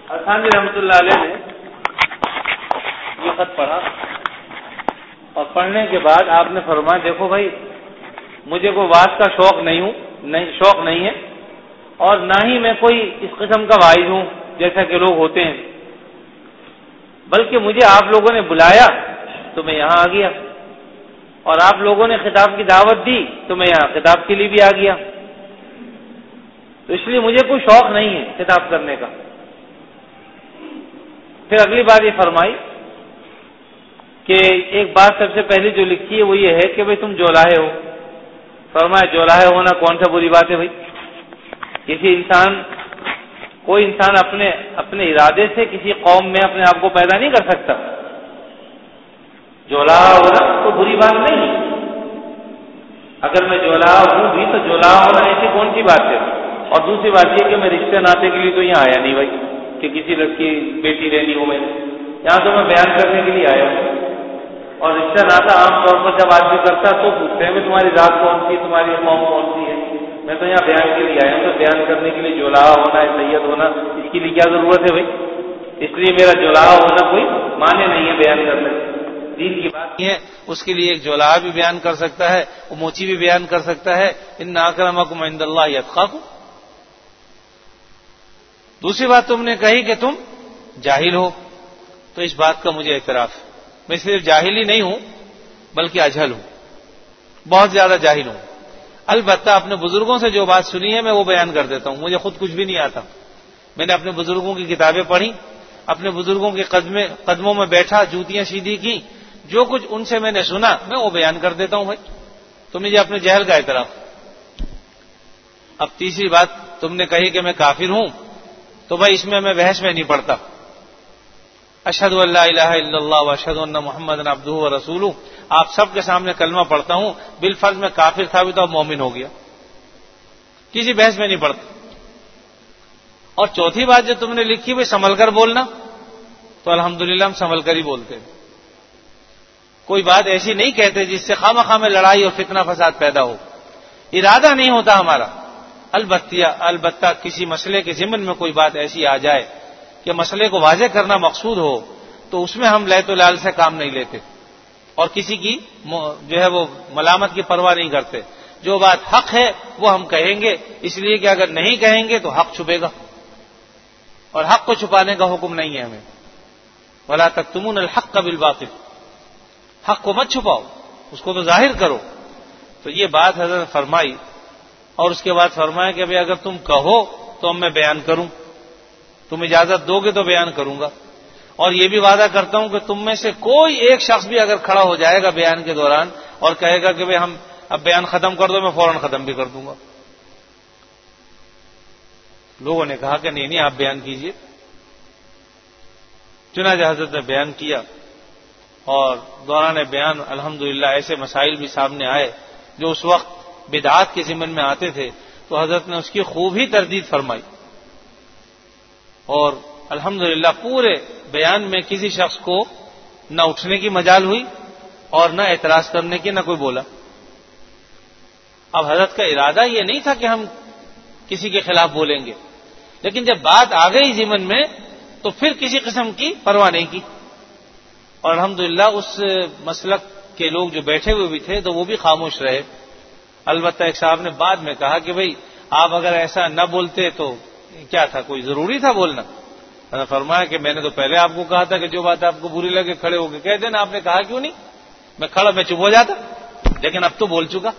الحسانی رحمۃ اللہ علیہ نے یہ خط پڑھا اور پڑھنے کے بعد آپ نے فرمایا دیکھو بھائی مجھے کوئی واعظ کا شوق نہیں ہے اور نہ ہی میں کوئی اس قسم کا واعظ ہوں جیسا کہ لوگ ہوتے ہیں، بلکہ مجھے آپ لوگوں نے بلایا تو میں یہاں آ گیا اور آپ لوگوں نے خطاب کی دعوت دی تو میں یہاں خطاب کے لیے بھی آ گیا، تو اس لیے مجھے کوئی شوق نہیں ہے خطاب کرنے کا۔ پھر اگلی بات یہ فرمائی کہ ایک بات سب سے پہلے جو لکھی ہے وہ یہ ہے کہ بھئی تم جولاہے ہو۔ فرمایا جولاہے ہونا کون سا بری بات ہے بھائی؟ کوئی انسان اپنے ارادے سے کسی قوم میں اپنے آپ کو پیدا نہیں کر سکتا۔ جولاہا ہونا تو بری بات نہیں، اگر میں جولاہا ہوں بھی تو جولاہا ہونا ایسی کون سی بات ہے؟ اور دوسری بات یہ کہ میں رشتے ناطے کے لیے تو یہاں آیا نہیں بھائی کہ کسی لڑکی بیٹی رہنی ہو، میں یہاں تو میں بیان کرنے کے لیے آیا ہوں، اور رشتہ ناطا عام طور پر جب آدمی کرتا تو پوچھتے ہیں کہ تمہاری ذات کون سی، تمہاری قوم کون سی ہے؟ میں تو یہاں بیان کے لیے آیا ہوں، تو بیان کرنے کے لیے جولاہا ہونا ہے، سید ہونا، اس کے لیے کیا ضرورت ہے بھائی؟ اس لیے میرا جولاہا ہونا کوئی معنی نہیں ہے بیان کرنے، دین کی بات ہے، اس کے لیے ایک جولاہا بھی بیان کر سکتا ہے، وہ موچی بھی بیان کر سکتا ہے، ان اکرمکم عند اللہ اتقاکم۔ دوسری بات تم نے کہی کہ تم جاہل ہو، تو اس بات کا مجھے اعتراف ہے، میں صرف جاہل ہی نہیں ہوں بلکہ اجہل ہوں، بہت زیادہ جاہل ہوں۔ البتہ اپنے بزرگوں سے جو بات سنی ہے میں وہ بیان کر دیتا ہوں، مجھے خود کچھ بھی نہیں آتا، میں نے اپنے بزرگوں کی کتابیں پڑھی، اپنے بزرگوں کے قدموں میں بیٹھا، جوتیاں سیدھی کی، جو کچھ ان سے میں نے سنا میں وہ بیان کر دیتا ہوں بھائی، تو مجھے اپنے جہل کا اعتراف۔ اب تیسری بات تم نے کہی کہ میں کافر ہوں، تو بھائی اس میں بحث میں نہیں پڑتا، اشہد ان لا الہ الا اللہ واشہد ان محمد عبدہ ورسولہ، آپ سب کے سامنے کلمہ پڑھتا ہوں، بالفرض میں کافر تھا بھی تو اب مومن ہو گیا، کسی بحث میں نہیں پڑتا۔ اور چوتھی بات جو تم نے لکھی بھائی سنبھل کر بولنا، تو الحمدللہ ہم سنبھل کر ہی بولتے ہیں، کوئی بات ایسی نہیں کہتے جس سے خواہ میں لڑائی اور فتنہ فساد پیدا ہو، ارادہ نہیں ہوتا ہمارا، البتہ کسی مسئلے کے ضمن میں کوئی بات ایسی آ جائے کہ مسئلے کو واضح کرنا مقصود ہو تو اس میں ہم لیت و لال سے کام نہیں لیتے اور کسی کی جو ہے وہ ملامت کی پرواہ نہیں کرتے، جو بات حق ہے وہ ہم کہیں گے، اس لیے کہ اگر نہیں کہیں گے تو حق چھپے گا، اور حق کو چھپانے کا حکم نہیں ہے ہمیں، ولا تکتمون الحق بالباطل، حق کو مت چھپاؤ، اس کو تو ظاہر کرو۔ تو یہ بات حضرت فرمائی، اور اس کے بعد فرمایا کہ اگر تم کہو تو میں بیان کروں، تم اجازت دو گے تو بیان کروں گا، اور یہ بھی وعدہ کرتا ہوں کہ تم میں سے کوئی ایک شخص بھی اگر کھڑا ہو جائے گا بیان کے دوران اور کہے گا کہ ہم اب بیان ختم کر دو، میں فوراً ختم بھی کر دوں گا۔ لوگوں نے کہا کہ نہیں آپ بیان کیجئے، چنانچہ حضرت نے بیان کیا، اور دوران بیان الحمدللہ ایسے مسائل بھی سامنے آئے جو اس وقت بدعات کے ضمن میں آتے تھے، تو حضرت نے اس کی خوب ہی تردید فرمائی، اور الحمدللہ پورے بیان میں کسی شخص کو نہ اٹھنے کی مجال ہوئی اور نہ اعتراض کرنے کی، نہ کوئی بولا۔ اب حضرت کا ارادہ یہ نہیں تھا کہ ہم کسی کے خلاف بولیں گے، لیکن جب بات آ گئی ضمن میں تو پھر کسی قسم کی پرواہ نہیں کی، اور الحمدللہ اس مسلک کے لوگ جو بیٹھے ہوئے بھی تھے تو وہ بھی خاموش رہے۔ البتہ ایک صاحب نے بعد میں کہا کہ بھئی آپ اگر ایسا نہ بولتے تو کیا تھا، کوئی ضروری تھا بولنا؟ میں نے فرمایا کہ میں نے تو پہلے آپ کو کہا تھا کہ جو بات آپ کو بری لگے کھڑے ہو کے کہہ دینا، آپ نے کہا کیوں نہیں؟ میں چپ ہو جاتا، لیکن اب تو بول چکا،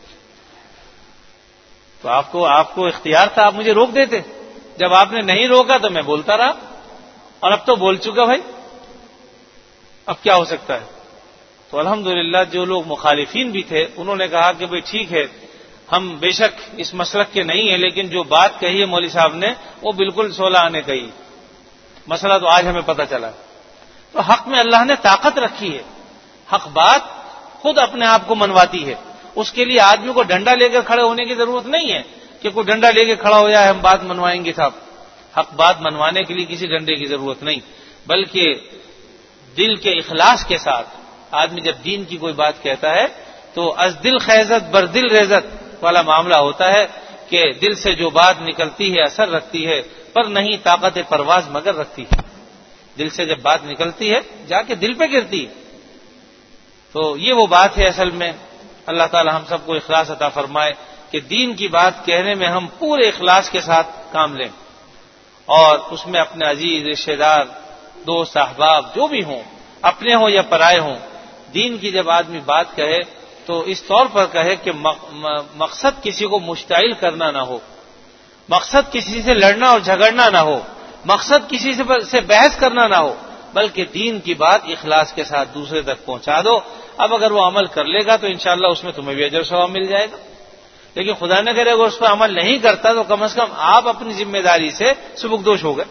تو آپ کو اختیار تھا، آپ مجھے روک دیتے، جب آپ نے نہیں روکا تو میں بولتا رہا، اور اب تو بول چکا بھائی، اب کیا ہو سکتا ہے؟ تو الحمدللہ جو لوگ مخالفین بھی تھے انہوں نے کہا کہ بھئی ٹھیک ہے، ہم بے شک اس مسلک کے نہیں ہیں، لیکن جو بات کہی ہے مولوی صاحب نے وہ بالکل 16 آنے کہی، مسئلہ تو آج ہمیں پتہ چلا۔ تو حق میں اللہ نے طاقت رکھی ہے، حق بات خود اپنے آپ کو منواتی ہے، اس کے لیے آدمی کو ڈنڈا لے کر کھڑے ہونے کی ضرورت نہیں ہے کہ کوئی ڈنڈا لے کے کھڑا ہو جائے ہم بات منوائیں گے صاحب، حق بات منوانے کے لیے کسی ڈنڈے کی ضرورت نہیں، بلکہ دل کے اخلاص کے ساتھ آدمی جب دین کی کوئی بات کہتا ہے تو از دل خیزت بر دل ریزت والا معاملہ ہوتا ہے کہ دل سے جو بات نکلتی ہے اثر رکھتی ہے، پر نہیں طاقت پرواز مگر رکھتی ہے۔ دل سے جب بات نکلتی ہے جا کے دل پہ گرتی ہے۔ تو یہ وہ بات ہے اصل میں۔ اللہ تعالی ہم سب کو اخلاص عطا فرمائے کہ دین کی بات کہنے میں ہم پورے اخلاص کے ساتھ کام لیں، اور اس میں اپنے عزیز، رشتہ دار، دوست، احباب جو بھی ہوں، اپنے ہوں یا پرائے ہوں، دین کی جب آدمی بات کہے تو اس طور پر کہے کہ مقصد کسی کو مشتعل کرنا نہ ہو، مقصد کسی سے لڑنا اور جھگڑنا نہ ہو، مقصد کسی سے بحث کرنا نہ ہو، بلکہ دین کی بات اخلاص کے ساتھ دوسرے تک پہنچا دو۔ اب اگر وہ عمل کر لے گا تو انشاءاللہ اس میں تمہیں بھی اجر و ثواب مل جائے گا، لیکن خدا نہ کرے اگر اس پر عمل نہیں کرتا تو کم از کم آپ اپنی ذمہ داری سے سبکدوش ہو گئے۔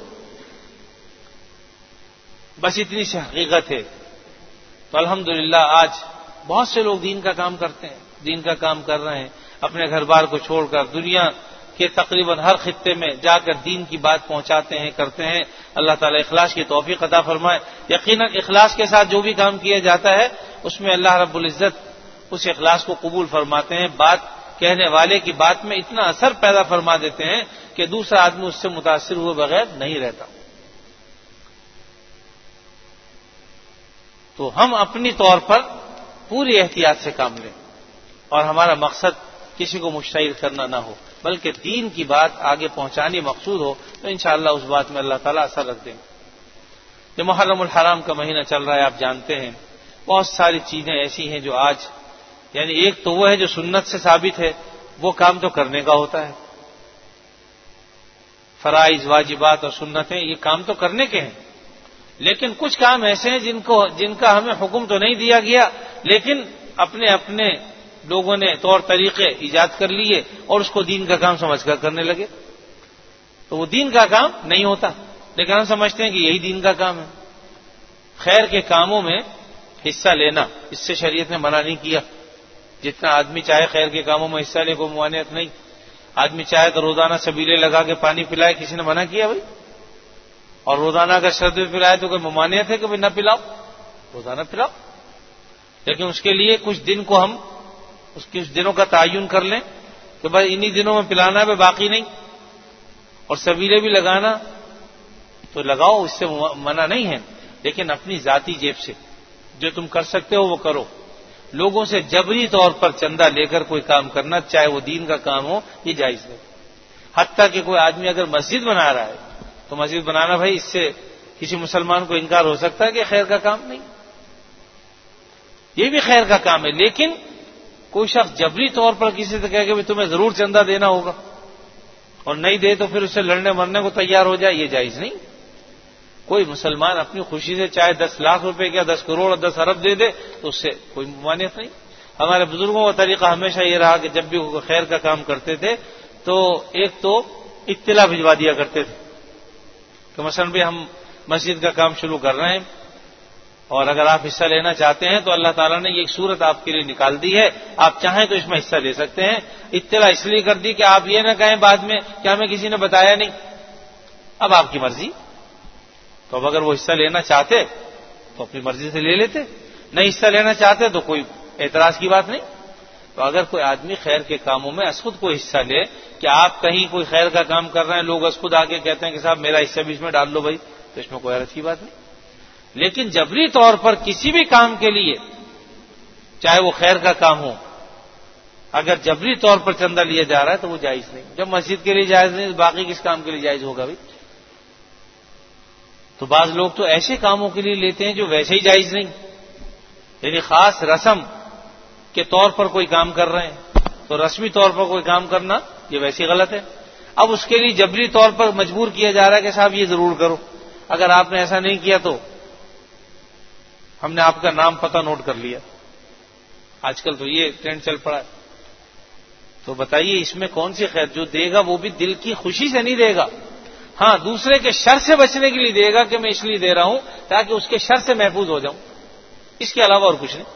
بس اتنی سی حقیقت ہے۔ تو الحمدللہ آج بہت سے لوگ دین کا کام کرتے ہیں، دین کا کام کر رہے ہیں، اپنے گھر بار کو چھوڑ کر دنیا کے تقریباً ہر خطے میں جا کر دین کی بات پہنچاتے ہیں، کرتے ہیں۔ اللہ تعالیٰ اخلاص کی توفیق عطا فرمائے۔ یقیناً اخلاص کے ساتھ جو بھی کام کیا جاتا ہے اس میں اللہ رب العزت اس اخلاص کو قبول فرماتے ہیں، بات کہنے والے کی بات میں اتنا اثر پیدا فرما دیتے ہیں کہ دوسرا آدمی اس سے متاثر ہوئے بغیر نہیں رہتا۔ تو ہم اپنی طور پر پوری احتیاط سے کام لیں، اور ہمارا مقصد کسی کو مشتعل کرنا نہ ہو، بلکہ دین کی بات آگے پہنچانی مقصود ہو، تو انشاءاللہ اس بات میں اللہ تعالیٰ اثر رکھ دیں گے۔ یہ محرم الحرام کا مہینہ چل رہا ہے، آپ جانتے ہیں بہت ساری چیزیں ایسی ہیں جو آج، یعنی ایک تو وہ ہے جو سنت سے ثابت ہے، وہ کام تو کرنے کا ہوتا ہے، فرائض، واجبات اور سنتیں یہ کام تو کرنے کے ہیں، لیکن کچھ کام ایسے ہیں جن کا ہمیں حکم تو نہیں دیا گیا، لیکن اپنے اپنے لوگوں نے طور طریقے ایجاد کر لیے اور اس کو دین کا کام سمجھ کر کرنے لگے، تو وہ دین کا کام نہیں ہوتا، لیکن ہم سمجھتے ہیں کہ یہی دین کا کام ہے۔ خیر کے کاموں میں حصہ لینا اس سے شریعت نے منع نہیں کیا، جتنا آدمی چاہے خیر کے کاموں میں حصہ لے، کوئی ممانعت نہیں۔ آدمی چاہے تو روزانہ سبیلے لگا کے پانی پلائے، کسی نے منع کیا بھائی؟ اور روزانہ اگر شرط میں پلائے تو کوئی ممانعت ہے کہ نہ پلاؤ؟ روزانہ پلاؤ، لیکن اس کے لیے کچھ دن کو ہم کچھ دنوں کا تعین کر لیں کہ بھائی انہی دنوں میں پلانا ہے، باقی نہیں۔ اور سبیلے بھی لگانا تو لگاؤ، اس سے منع نہیں ہے، لیکن اپنی ذاتی جیب سے جو تم کر سکتے ہو وہ کرو۔ لوگوں سے جبری طور پر چندہ لے کر کوئی کام کرنا، چاہے وہ دین کا کام ہو، یہ جائز ہے۔ حتیٰ کہ کوئی آدمی اگر مسجد بنا رہا ہے تو مسجد بنانا بھائی اس سے کسی مسلمان کو انکار ہو سکتا ہے کہ خیر کا کام نہیں، یہ بھی خیر کا کام ہے، لیکن کوئی شخص جبری طور پر کسی سے کہے کہ تمہیں ضرور چندہ دینا ہوگا اور نہیں دے تو پھر اس سے لڑنے مرنے کو تیار ہو جائے، یہ جائز نہیں۔ کوئی مسلمان اپنی خوشی سے چاہے 10 لاکھ روپے کیا 10 کروڑ اور 10 ارب دے دے تو اس سے کوئی ممانعت نہیں۔ ہمارے بزرگوں کا طریقہ ہمیشہ یہ رہا کہ جب بھی وہ خیر کا کام کرتے تھے تو ایک تو اطلاع بھجوا دیا کرتے تھے کہ مثلا بھی ہم مسجد کا کام شروع کر رہے ہیں اور اگر آپ حصہ لینا چاہتے ہیں تو اللہ تعالیٰ نے یہ ایک صورت آپ کے لیے نکال دی ہے، آپ چاہیں تو اس میں حصہ لے سکتے ہیں۔ اطلاع اس لیے کر دی کہ آپ یہ نہ کہیں بعد میں کہ ہمیں کسی نے بتایا نہیں، اب آپ کی مرضی۔ تو اب اگر وہ حصہ لینا چاہتے تو اپنی مرضی سے لے لیتے، نہیں حصہ لینا چاہتے تو کوئی اعتراض کی بات نہیں۔ تو اگر کوئی آدمی خیر کے کاموں میں از خود کو حصہ لے کہ آپ کہیں کوئی خیر کا کام کر رہے ہیں، لوگ از خود آ کے کہتے ہیں کہ صاحب میرا حصہ بھی اس میں ڈال دو بھائی، تو اس میں کوئی حرج کی بات نہیں۔ لیکن جبری طور پر کسی بھی کام کے لیے، چاہے وہ خیر کا کام ہو، اگر جبری طور پر چندہ لیا جا رہا ہے تو وہ جائز نہیں۔ جب مسجد کے لیے جائز نہیں تو باقی کس کام کے لیے جائز ہوگا بھائی؟ تو بعض لوگ تو ایسے کاموں کے لیے لیتے ہیں جو ویسے ہی جائز نہیں، یعنی خاص رسم کے طور پر کوئی کام کر رہے ہیں تو رسمی طور پر کوئی کام کرنا یہ ویسے ہی غلط ہے۔ اب اس کے لیے جبری طور پر مجبور کیا جا رہا ہے کہ صاحب یہ ضرور کرو، اگر آپ نے ایسا نہیں کیا تو ہم نے آپ کا نام پتہ نوٹ کر لیا۔ آج کل تو یہ ٹرینڈ چل پڑا ہے۔ تو بتائیے اس میں کون سی خیر؟ جو دے گا وہ بھی دل کی خوشی سے نہیں دے گا، ہاں دوسرے کے شر سے بچنے کے لیے دے گا کہ میں اس لیے دے رہا ہوں تاکہ اس کے شر سے محفوظ ہو جاؤں، اس کے علاوہ اور کچھ نہیں۔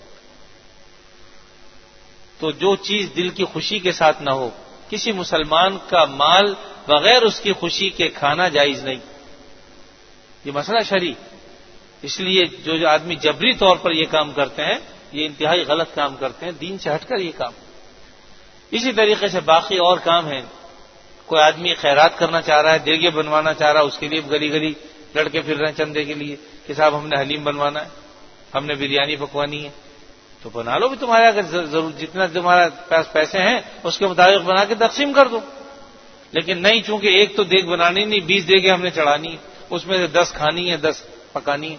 تو جو چیز دل کی خوشی کے ساتھ نہ ہو، کسی مسلمان کا مال بغیر اس کی خوشی کے کھانا جائز نہیں، یہ مسئلہ شرعی۔ اس لیے جو آدمی جبری طور پر یہ کام کرتے ہیں یہ انتہائی غلط کام کرتے ہیں، دین سے ہٹ کر یہ کام۔ اسی طریقے سے باقی اور کام ہیں. کوئی آدمی خیرات کرنا چاہ رہا ہے، دیگے بنوانا چاہ رہا ہے، اس کے لیے گلی گلی لڑکے پھر رہے ہیں چندے کے لیے کہ صاحب ہم نے حلیم بنوانا ہے، ہم نے بریانی پکوانی ہے. تو بنا لو بھی، تمہارے اگر ضرور جتنا تمہارے پاس پیسے ہیں اس کے مطابق بنا کے تقسیم کر دو. لیکن نہیں، چونکہ ایک تو دیگ بنانی نہیں، 20 دیگیں ہم نے چڑھانی ہے، اس میں سے 10 کھانی ہے، 10 پکانی ہے،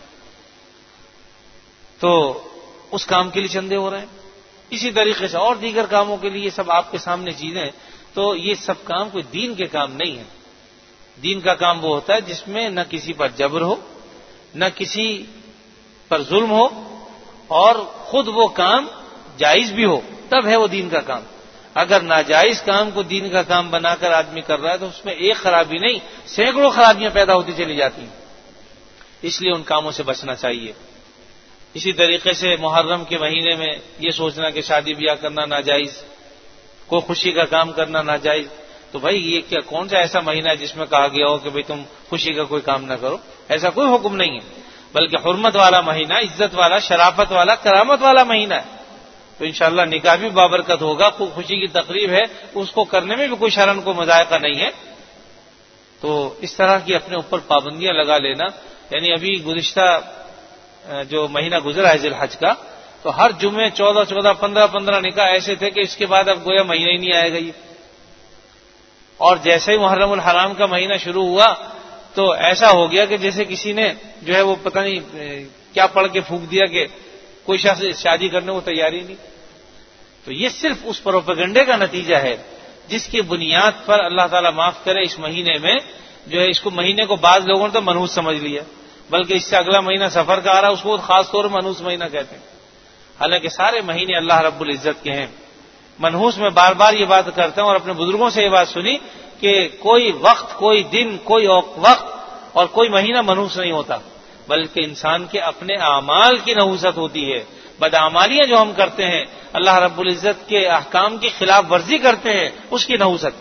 تو اس کام کے لیے چندے ہو رہے ہیں. اسی طریقے سے اور دیگر کاموں کے لیے سب آپ کے سامنے چیزیں ہیں. تو یہ سب کام کوئی دین کے کام نہیں ہے. دین کا کام وہ ہوتا ہے جس میں نہ کسی پر جبر ہو، نہ کسی پر ظلم ہو، اور خود وہ کام جائز بھی ہو، تب ہے وہ دین کا کام. اگر ناجائز کام کو دین کا کام بنا کر آدمی کر رہا ہے تو اس میں ایک خرابی نہیں، سینکڑوں خرابیاں پیدا ہوتی چلی جاتی ہیں. اس لیے ان کاموں سے بچنا چاہیے. اسی طریقے سے محرم کے مہینے میں یہ سوچنا کہ شادی بیاہ کرنا ناجائز، کوئی خوشی کا کام کرنا ناجائز. تو بھائی یہ کیا کون سا ایسا مہینہ ہے جس میں کہا گیا ہو کہ بھئی تم خوشی کا کوئی کام نہ کرو؟ ایسا کوئی حکم نہیں ہے، بلکہ حرمت والا مہینہ، عزت والا، شرافت والا، کرامت والا مہینہ ہے. تو انشاءاللہ نکاح بھی بابرکت ہوگا. خوب خوشی کی تقریب ہے، اس کو کرنے میں بھی کوئی شرم کو مذائقہ نہیں ہے. تو اس طرح کی اپنے اوپر پابندیاں لگا لینا. یعنی ابھی گزشتہ جو مہینہ گزرا ہے ذی الحج کا، تو ہر جمعے 14 15 نکاح ایسے تھے کہ اس کے بعد اب گویا مہینہ ہی نہیں آئے گا یہ. اور جیسے ہی محرم الحرام کا مہینہ شروع ہوا تو ایسا ہو گیا کہ جیسے کسی نے جو ہے وہ پتہ نہیں کیا پڑھ کے پھونک دیا کہ کوئی شخص شادی کرنے کو تیاری نہیں. تو یہ صرف اس پروپیگنڈے کا نتیجہ ہے جس کی بنیاد پر اللہ تعالیٰ معاف کرے اس مہینے میں جو ہے اس کو مہینے کو بعض لوگوں نے تو منحوس سمجھ لیا، بلکہ اس سے اگلا مہینہ سفر کا آ رہا ہے اس کو خاص طور پر منحوس مہینہ کہتے ہیں. حالانکہ سارے مہینے اللہ رب العزت کے ہیں. منحوس میں بار بار یہ بات کرتا ہوں اور اپنے بزرگوں سے یہ بات سنی کہ کوئی وقت، کوئی دن، کوئی وقت اور کوئی مہینہ منحوس نہیں ہوتا، بلکہ انسان کے اپنے اعمال کی نحوست ہوتی ہے. بدعمالیاں جو ہم کرتے ہیں، اللہ رب العزت کے احکام کی خلاف ورزی کرتے ہیں، اس کی نحوست.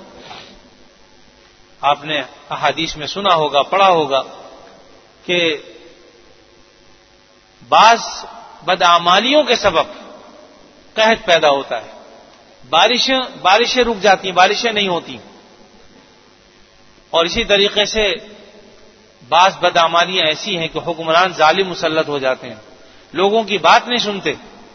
آپ نے احادیث میں سنا ہوگا، پڑھا ہوگا کہ بعض بدعمالیوں کے سبب قحط پیدا ہوتا ہے، بارشیں رک جاتی ہیں، بارشیں نہیں ہوتی. اور اسی طریقے سے بعض بدعمالیاں ایسی ہیں کہ حکمران ظالم مسلط ہو جاتے ہیں، لوگوں کی بات نہیں سنتے.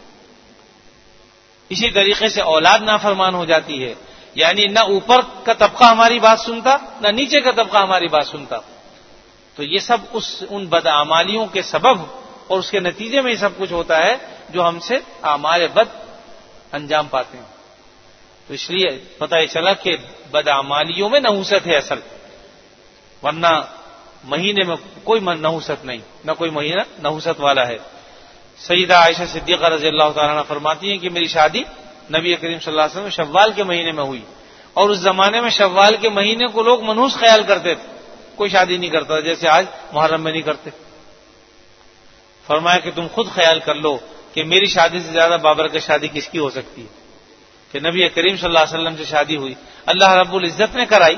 اسی طریقے سے اولاد نافرمان ہو جاتی ہے، یعنی نہ اوپر کا طبقہ ہماری بات سنتا، نہ نیچے کا طبقہ ہماری بات سنتا. تو یہ سب ان بدعمالیوں کے سبب اور اس کے نتیجے میں یہ سب کچھ ہوتا ہے جو ہم سے اعمال بد انجام پاتے ہیں. تو اس لیے پتہ یہ چلا کہ بدعمالیوں میں نحوست ہے اصل، ورنہ مہینے میں کوئی نحوست نہیں، نہ کوئی مہینہ نحوست والا ہے. سیدہ عائشہ صدیقہ رضی اللہ تعالیٰ عنہ فرماتی ہیں کہ میری شادی نبی کریم صلی اللہ علیہ وسلم شوال کے مہینے میں ہوئی، اور اس زمانے میں شوال کے مہینے کو لوگ منحوس خیال کرتے تھے، کوئی شادی نہیں کرتا جیسے آج محرم میں نہیں کرتے. فرمایا کہ تم خود خیال کر لو کہ میری شادی سے زیادہ بابرکت شادی کس کی ہو سکتی ہے کہ نبی کریم صلی اللہ علیہ وسلم سے شادی ہوئی، اللہ رب العزت نے کرائی،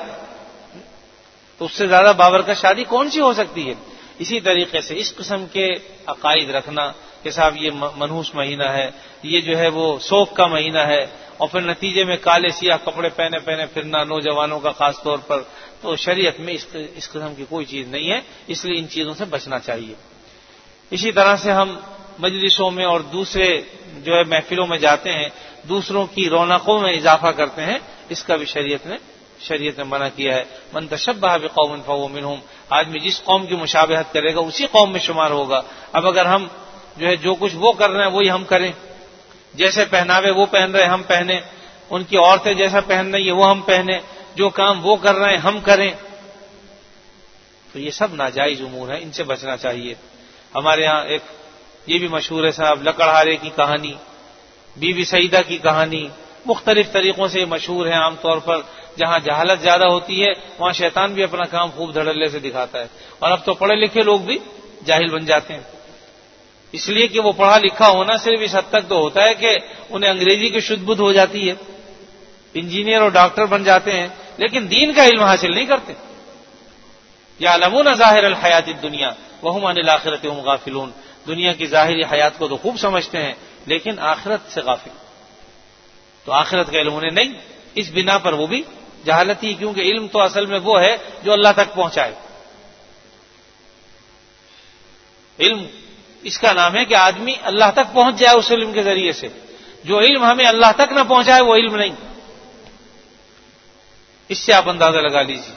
تو اس سے زیادہ بابرکت شادی کون سی ہو سکتی ہے. اسی طریقے سے اس قسم کے عقائد رکھنا کہ صاحب یہ منحوس مہینہ ہے، یہ جو ہے وہ سوگ کا مہینہ ہے، اور پھر نتیجے میں کالے سیاہ کپڑے پہنے پھرنا نوجوانوں کا خاص طور پر، تو شریعت میں اس قسم کی کوئی چیز نہیں ہے. اس لیے ان چیزوں سے بچنا چاہیے. اسی طرح سے ہم مجلسوں میں اور دوسرے جو ہے محفلوں میں جاتے ہیں، دوسروں کی رونقوں میں اضافہ کرتے ہیں، اس کا بھی شریعت نے منع کیا ہے. من تشبہ بقوم فہو منہم، آدمی جس قوم کی مشابہت کرے گا اسی قوم میں شمار ہوگا. اب اگر ہم جو کچھ وہ کر رہے ہیں وہی ہم کریں، جیسے پہناوے وہ پہن رہے ہیں ہم پہنیں، ان کی عورتیں جیسا پہن رہی ہیں وہ ہم پہنیں، جو کام وہ کر رہے ہیں ہم کریں، تو یہ سب ناجائز امور ہیں، ان سے بچنا چاہیے. ہمارے ہاں ایک یہ بھی مشہور ہے صاحب لکڑہارے کی کہانی، بی بی سعیدہ کی کہانی، مختلف طریقوں سے مشہور ہے. عام طور پر جہاں جہالت زیادہ ہوتی ہے وہاں شیطان بھی اپنا کام خوب دھڑلے سے دکھاتا ہے، اور اب تو پڑھے لکھے لوگ بھی جاہل بن جاتے ہیں. اس لیے کہ وہ پڑھا لکھا ہونا صرف اس حد تک تو ہوتا ہے کہ انہیں انگریزی کی شدھ بدھ ہو جاتی ہے، انجینئر اور ڈاکٹر بن جاتے ہیں، لیکن دین کا علم حاصل نہیں کرتے. یعلمون ظاہر الحیات الدنیا وہم عن الآخرۃ هم غافلون، دنیا کی ظاہری حیات کو تو خوب سمجھتے ہیں لیکن آخرت سے غافل. تو آخرت کا علم انہیں نہیں. اس بنا پر وہ بھی جہالت ہی, کیونکہ علم تو اصل میں وہ ہے جو اللہ تک پہنچائے. علم اس کا نام ہے کہ آدمی اللہ تک پہنچ جائے اس علم کے ذریعے سے. جو علم ہمیں اللہ تک نہ پہنچائے وہ علم نہیں. اس سے آپ اندازہ لگا لیجیے.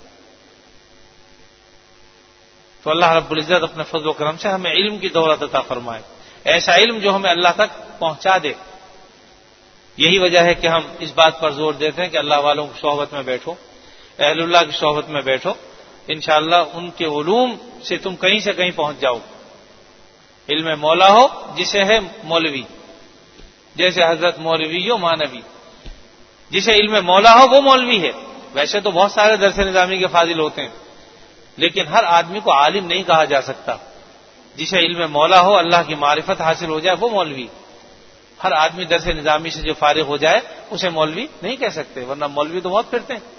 تو اللہ رب العزت اپنے فضل و کرم سے ہمیں علم کی دولت عطا فرمائے, ایسا علم جو ہمیں اللہ تک پہنچا دے. یہی وجہ ہے کہ ہم اس بات پر زور دیتے ہیں کہ اللہ والوں کی صحبت میں بیٹھو, اہل اللہ کی صحبت میں بیٹھو, انشاءاللہ ان کے علوم سے تم کہیں سے کہیں پہنچ جاؤ. علم مولا ہو جسے ہے مولوی, جیسے حضرت مولوی و مانوی, جسے علم مولا ہو وہ مولوی ہے. ویسے تو بہت سارے درس نظامی کے فاضل ہوتے ہیں, لیکن ہر آدمی کو عالم نہیں کہا جا سکتا. جسے علم مولا ہو, اللہ کی معرفت حاصل ہو جائے, وہ مولوی. ہر آدمی درس نظامی سے جو فارغ ہو جائے اسے مولوی نہیں کہہ سکتے, ورنہ مولوی تو بہت پھرتے ہیں.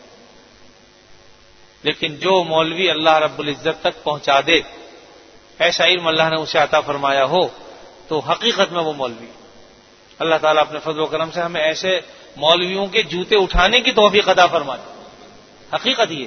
لیکن جو مولوی اللہ رب العزت تک پہنچا دے, ایسا علم اللہ نے اسے عطا فرمایا ہو, تو حقیقت میں وہ مولوی. اللہ تعالیٰ اپنے فضل و کرم سے ہمیں ایسے مولویوں کے جوتے اٹھانے کی توفیق عطا فرمائے. حقیقت یہ.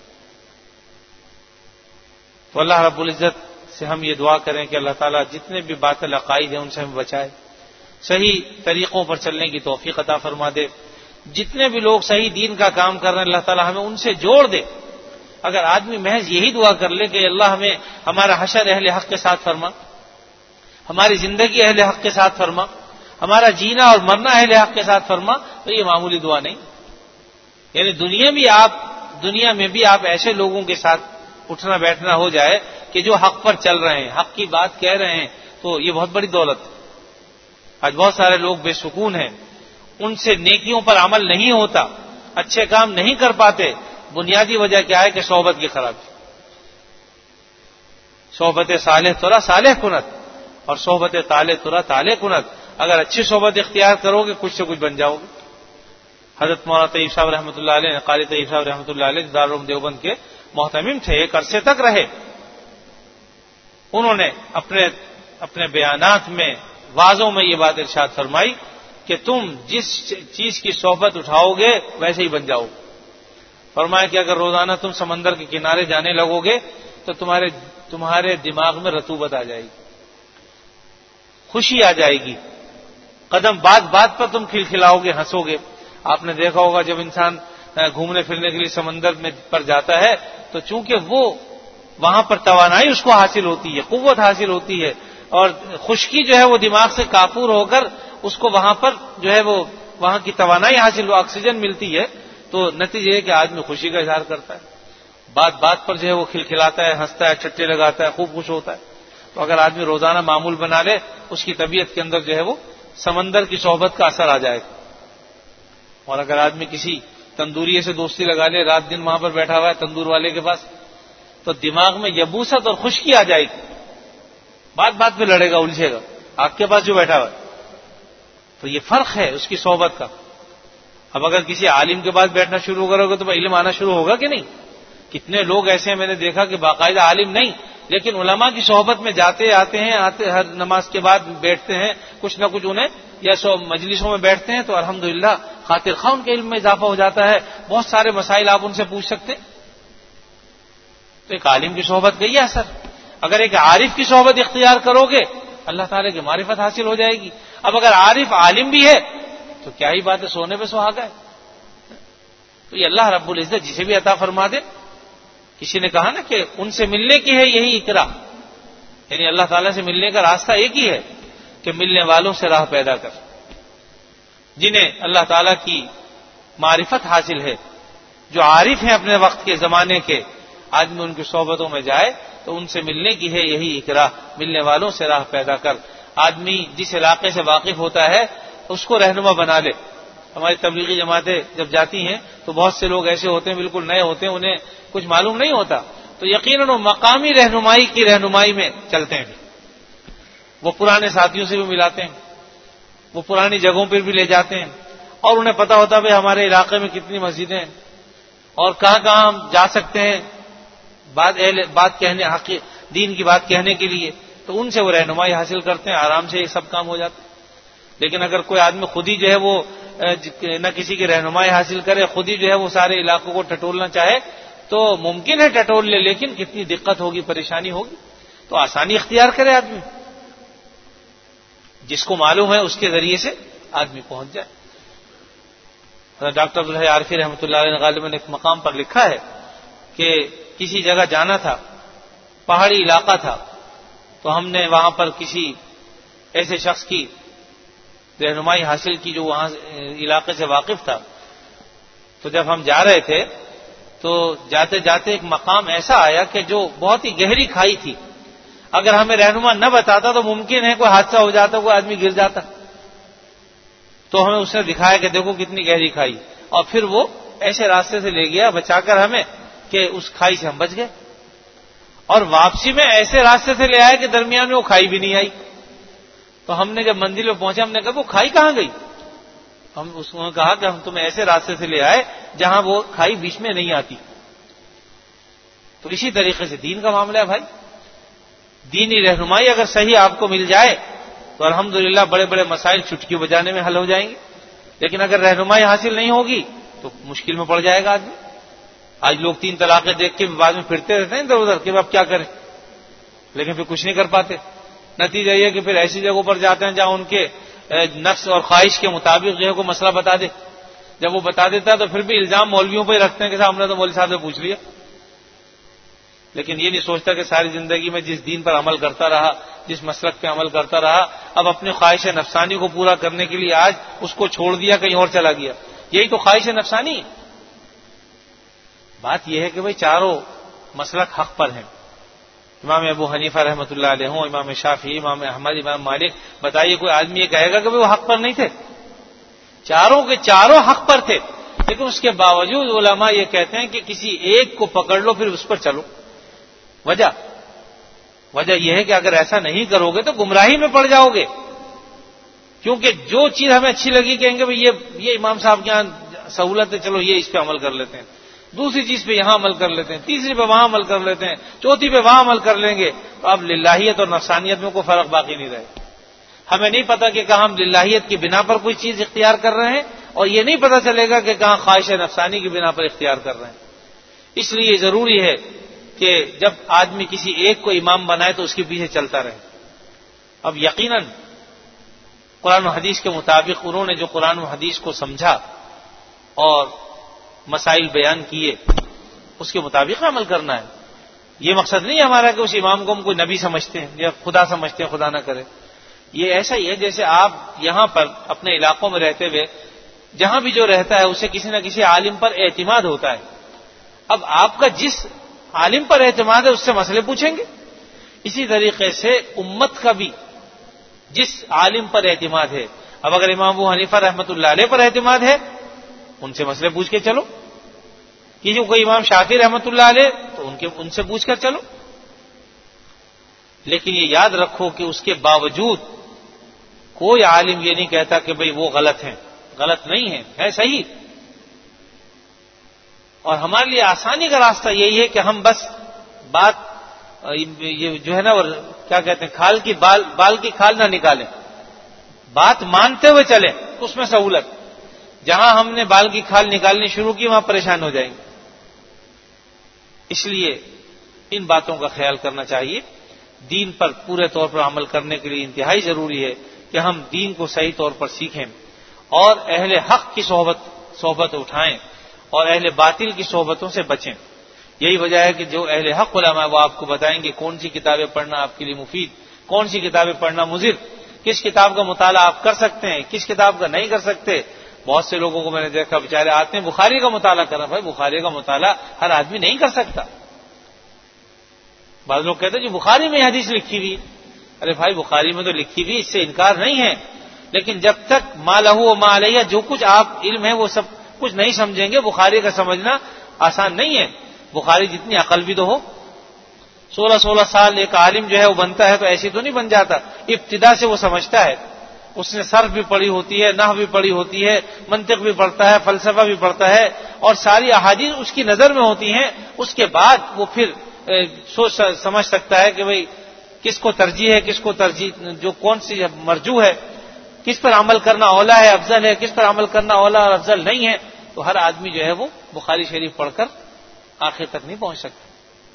تو اللہ رب العزت سے ہم یہ دعا کریں کہ اللہ تعالیٰ جتنے بھی باطل عقائد ہیں ان سے ہمیں بچائے, صحیح طریقوں پر چلنے کی توفیق عطا فرما دے. جتنے بھی لوگ صحیح دین کا کام کر رہے ہیں اللہ تعالیٰ ہمیں ان سے جوڑ دے. اگر آدمی محض یہی دعا کر لے کہ اللہ ہمیں ہمارا حشر اہل حق کے ساتھ فرما, ہماری زندگی اہل حق کے ساتھ فرما, ہمارا جینا اور مرنا اہل حق کے ساتھ فرما, تو یہ معمولی دعا نہیں. یعنی دنیا میں بھی آپ ایسے لوگوں کے ساتھ اٹھنا بیٹھنا ہو جائے کہ جو حق پر چل رہے ہیں, حق کی بات کہہ رہے ہیں, تو یہ بہت بڑی دولت ہے. آج بہت سارے لوگ بے سکون ہیں, ان سے نیکیوں پر عمل نہیں ہوتا, اچھے کام نہیں کر پاتے. بنیادی وجہ کیا ہے کہ صحبت کی خرابی. صحبت صالح ترا صالح کنت, اور صحبت طالح ترا طالح کنت. اگر اچھی صحبت اختیار کرو گے کچھ سے کچھ بن جاؤ گے. حضرت مولانا طیب صاحب رحمۃ اللہ علیہ, قاری طیب صاحب رحمۃ اللہ علیہ دارالعلوم دیوبند کے محتمم تھے, ایک عرصے تک رہے. انہوں نے اپنے بیانات میں, واعظوں میں یہ بات ارشاد فرمائی کہ تم جس چیز کی صحبت اٹھاؤ گے ویسے ہی بن جاؤ. فرمایا کہ اگر روزانہ تم سمندر کے کنارے جانے لگو گے تو تمہارے دماغ میں رطوبت آ جائے گی, خوشی آ جائے گی, قدم بات پر تم کھلکھلاؤ گے, ہنسو گے. آپ نے دیکھا ہوگا جب انسان گھومنے پھرنے کے لیے سمندر میں پر جاتا ہے تو چونکہ وہ وہاں پر توانائی اس کو حاصل ہوتی ہے, قوت حاصل ہوتی ہے, اور خشکی جو ہے وہ دماغ سے کافور ہو کر اس کو وہاں پر جو ہے وہ وہاں کی توانائی حاصل ہو, آکسیجن ملتی ہے. تو نتیجہ یہ کہ آدمی خوشی کا اظہار کرتا ہے, بات پر جو ہے وہ کھلکھلاتا ہے, ہنستا ہے, چٹے لگاتا ہے, خوب خوش ہوتا ہے. تو اگر آدمی روزانہ معمول بنا لے, اس کی طبیعت کے اندر جو ہے وہ سمندر کی صحبت کا اثر آ جائے گا. اور اگر آدمی کسی تندوریے سے دوستی لگا لے, رات دن وہاں پر بیٹھا ہوا ہے تندور والے کے پاس, تو دماغ میں یبوست اور خشکی آ جائے گی, بات پہ لڑے گا, الجھے گا آپ کے پاس جو بیٹھا ہوا ہے. تو یہ فرق ہے اس کی صحبت کا. اب اگر کسی عالم کے پاس بیٹھنا شروع کرو گے تو علم آنا شروع ہوگا کہ نہیں؟ کتنے لوگ ایسے ہیں میں نے دیکھا کہ باقاعدہ عالم نہیں, لیکن علماء کی صحبت میں جاتے ہیں, ہر نماز کے بعد بیٹھتے ہیں, کچھ نہ کچھ انہیں یا مجلسوں میں بیٹھتے ہیں تو الحمدللہ خاطر خواہ ان کے علم میں اضافہ ہو جاتا ہے. بہت سارے مسائل آپ ان سے پوچھ سکتے ہیں. تو ایک عالم کی صحبت کا یہ اثر. اگر ایک عارف کی صحبت اختیار کرو گے اللہ تعالیٰ کی معرفت حاصل ہو جائے گی. اب اگر عارف عالم بھی ہے تو کیا ہی بات ہے, سونے پہ سہاگا ہے. تو یہ اللہ رب العزت جسے بھی عطا فرما دے. کسی نے کہا نا کہ ان سے ملنے کی ہے یہی اقرا, یعنی اللہ تعالیٰ سے ملنے کا راستہ ایک ہی ہے کہ ملنے والوں سے راہ پیدا کر. جنہیں اللہ تعالیٰ کی معرفت حاصل ہے, جو عارف ہیں اپنے وقت کے زمانے کے, آدمی ان کی صحبتوں میں جائے تو ان سے ملنے کی ہے یہی اقرا, ملنے والوں سے راہ پیدا کر. آدمی جس علاقے سے واقف ہوتا ہے اس کو رہنما بنا لے. ہماری تبلیغی جماعتیں جب جاتی ہیں تو بہت سے لوگ ایسے ہوتے ہیں بالکل نئے ہوتے ہیں, انہیں کچھ معلوم نہیں ہوتا, تو یقیناً وہ مقامی رہنمائی کی رہنمائی میں چلتے ہیں. وہ پرانے ساتھیوں سے بھی ملاتے ہیں, وہ پرانی جگہوں پر بھی لے جاتے ہیں, اور انہیں پتا ہوتا ہے ہمارے علاقے میں کتنی مسجدیں ہیں اور کہاں ہم جا سکتے ہیں بات کہنے, حق دین کی بات کہنے کے لیے. تو ان سے وہ رہنمائی حاصل کرتے ہیں, آرام سے یہ سب کام ہو جاتا ہے. لیکن اگر کوئی آدمی خود ہی جو ہے وہ نہ کسی کی رہنمائی حاصل کرے، خود ہی جو ہے وہ سارے علاقوں کو ٹٹولنا چاہے تو ممکن ہے ٹٹول لے، لیکن کتنی دقت ہوگی، پریشانی ہوگی. تو آسانی اختیار کرے آدمی، جس کو معلوم ہے اس کے ذریعے سے آدمی پہنچ جائے. ڈاکٹر عبدالحی عارفی رحمۃ اللہ علیہ نے غالباً ایک مقام پر لکھا ہے کہ کسی جگہ جانا تھا، پہاڑی علاقہ تھا، تو ہم نے وہاں پر کسی ایسے شخص کی رہنمائی حاصل کی جو وہاں علاقے سے واقف تھا. تو جب ہم جا رہے تھے تو جاتے جاتے ایک مقام ایسا آیا کہ جو بہت ہی گہری کھائی تھی. اگر ہمیں رہنما نہ بتاتا تو ممکن ہے کوئی حادثہ ہو جاتا، کوئی آدمی گر جاتا. تو ہمیں اس نے دکھایا کہ دیکھو کتنی گہری کھائی، اور پھر وہ ایسے راستے سے لے گیا بچا کر ہمیں کہ اس کھائی سے ہم بچ گئے. اور واپسی میں ایسے راستے سے لے آئے کہ درمیان میں وہ کھائی بھی نہیں آئی. تو ہم نے جب مندر میں پہنچے ہم نے کہا وہ کھائی کہاں گئی؟ ہم اس کو کہا کہ ہم تمہیں ایسے راستے سے لے آئے جہاں وہ کھائی بیچ میں نہیں آتی. تو اسی طریقے سے دین کا معاملہ ہے بھائی. دینی رہنمائی اگر صحیح آپ کو مل جائے تو الحمدللہ بڑے بڑے مسائل چٹکی بجانے میں حل ہو جائیں گے. لیکن اگر رہنمائی حاصل نہیں ہوگی تو مشکل میں پڑ جائے گا آدمی. آج لوگ 3 طلاقیں دیکھ کے بعد میں پھرتے رہتے ہیں ادھر ادھر کہ اب کیا کریں، لیکن پھر کچھ نہیں کر پاتے. نتیجہ یہ کہ پھر ایسی جگہوں پر جاتے ہیں جہاں ان کے نفس اور خواہش کے مطابق جو ہے کوئی مسئلہ بتا دے. جب وہ بتا دیتا ہے تو پھر بھی الزام مولویوں پہ ہی رکھتے ہیں کہ صاحب ہم نے تو مولوی صاحب سے پوچھ لیا. لیکن یہ نہیں سوچتا کہ ساری زندگی میں جس دین پر عمل کرتا رہا، جس مسلک پہ عمل کرتا رہا، اب اپنی خواہش نفسانی کو پورا کرنے کے لیے آج اس کو چھوڑ دیا، کہیں اور چلا گیا. یہی تو خواہش نفسانی ہے. بات یہ ہے کہ بھئی چاروں مسلک حق پر ہیں. امام ابو حنیفہ رحمۃ اللہ علیہ ہوں، امام شافعی، امام احمد، امام مالک. بتائیے کوئی آدمی یہ کہے گا کہ وہ حق پر نہیں تھے؟ چاروں کے چاروں حق پر تھے، لیکن اس کے باوجود علماء یہ کہتے ہیں کہ کسی ایک کو پکڑ لو پھر اس پر چلو. وجہ یہ ہے کہ اگر ایسا نہیں کرو گے تو گمراہی میں پڑ جاؤ گے. کیونکہ جو چیز ہمیں اچھی لگی کہیں گے یہ امام صاحب کے یہاں سہولت ہے، چلو یہ اس پہ عمل کر لیتے ہیں. دوسری چیز پہ یہاں عمل کر لیتے ہیں، تیسری پہ وہاں عمل کر لیتے ہیں، چوتھی پہ وہاں عمل کر لیں گے. تو اب للہیت اور نفسانیت میں کوئی فرق باقی نہیں رہے. ہمیں نہیں پتا کہ کہاں ہم للہیت کی بنا پر کوئی چیز اختیار کر رہے ہیں، اور یہ نہیں پتا چلے گا کہ کہاں خواہش نفسانی کی بنا پر اختیار کر رہے ہیں. اس لیے ضروری ہے کہ جب آدمی کسی ایک کو امام بنائے تو اس کے پیچھے چلتا رہے. اب یقیناً قرآن و حدیث کے مطابق انہوں نے جو قرآن و حدیث کو سمجھا اور مسائل بیان کیے اس کے مطابق عمل کرنا ہے. یہ مقصد نہیں ہمارا کہ اس امام کو ہم کوئی نبی سمجھتے ہیں یا خدا سمجھتے ہیں، خدا نہ کرے. یہ ایسا ہی ہے جیسے آپ یہاں پر اپنے علاقوں میں رہتے ہوئے جہاں بھی جو رہتا ہے اسے کسی نہ کسی عالم پر اعتماد ہوتا ہے. اب آپ کا جس عالم پر اعتماد ہے اس سے مسئلے پوچھیں گے. اسی طریقے سے امت کا بھی جس عالم پر اعتماد ہے، اب اگر امام ابو حنیفہ رحمۃ اللہ علیہ پر اعتماد ہے ان سے مسئلے پوچھ کے چلو. کسی کوئی امام شافعی رحمۃ اللہ علیہ تو ان سے پوچھ کر چلو. لیکن یہ یاد رکھو کہ اس کے باوجود کوئی عالم یہ نہیں کہتا کہ بھئی وہ غلط ہیں. غلط نہیں ہے صحیح. اور ہمارے لیے آسانی کا راستہ یہی ہے کہ ہم بس بات یہ جو ہے نا کیا کہتے ہیں کھال کی بال کی کھال نہ نکالیں، بات مانتے ہوئے چلیں، اس میں سہولت. جہاں ہم نے بال کی کھال نکالنی شروع کی وہاں پریشان ہو جائیں گے. اس لیے ان باتوں کا خیال کرنا چاہیے. دین پر پورے طور پر عمل کرنے کے لیے انتہائی ضروری ہے کہ ہم دین کو صحیح طور پر سیکھیں اور اہل حق کی صحبت اٹھائیں اور اہل باطل کی صحبتوں سے بچیں. یہی وجہ ہے کہ جو اہل حق علماء وہ آپ کو بتائیں گے کون سی کتابیں پڑھنا آپ کے لیے مفید، کون سی کتابیں پڑھنا مضر، کس کتاب کا مطالعہ آپ کر سکتے ہیں، کس کتاب کا نہیں کر سکتے. بہت سے لوگوں کو میں نے دیکھا بیچارے آتے ہیں بخاری کا مطالعہ کرنا. بھائی بخاری کا مطالعہ ہر آدمی نہیں کر سکتا. بعض لوگ کہتے ہیں جی بخاری میں حدیث لکھی ہوئی. ارے بھائی بخاری میں تو لکھی ہوئی، اس سے انکار نہیں ہے، لیکن جب تک ما لہو و ما علیہ جو کچھ آپ علم ہے وہ سب کچھ نہیں سمجھیں گے. بخاری کا سمجھنا آسان نہیں ہے. بخاری جتنی عقل بھی تو ہو. 16 سال ایک عالم جو ہے وہ بنتا ہے تو ایسی تو نہیں بن جاتا. ابتدا سے وہ سمجھتا ہے، اس نے صرف بھی پڑھی ہوتی ہے، نحو بھی پڑھی ہوتی ہے، منطق بھی پڑھتا ہے، فلسفہ بھی پڑھتا ہے، اور ساری احادیث اس کی نظر میں ہوتی ہیں. اس کے بعد وہ پھر سوچ سمجھ سکتا ہے کہ بھئی کس کو ترجیح ہے، کس کو ترجیح جو کون سی مرجو ہے. کس پر عمل کرنا اولا ہے، افضل ہے، کس پر عمل کرنا اولا اور افضل نہیں ہے، تو ہر آدمی جو ہے وہ بخاری شریف پڑھ کر آخر تک نہیں پہنچ سکتا.